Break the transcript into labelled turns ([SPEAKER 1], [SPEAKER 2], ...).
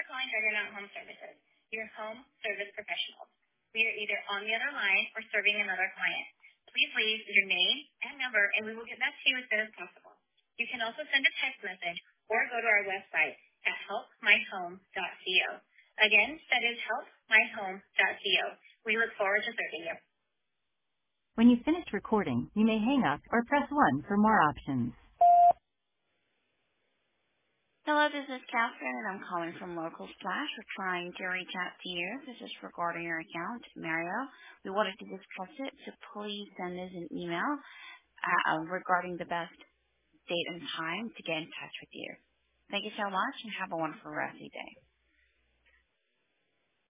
[SPEAKER 1] calling Juggernaut Home Services, your home service professionals. We are either on the other line or serving another client. Please leave your name and number, and we will get back to you as soon as possible. You can also send a text message or go to our website at helpmyhome.co. Again, that is helpmyhome.co. We look forward to serving you.
[SPEAKER 2] When you finish recording, you may hang up or press 1 for more options.
[SPEAKER 3] Hello, this is Catherine, and I'm calling from Local Splash. We're trying to reach out to you. This is regarding your account, Mario. We wanted to discuss it, so please send us an email regarding the best date and time to get in touch with you. Thank you so much, and have a wonderful rest of your day.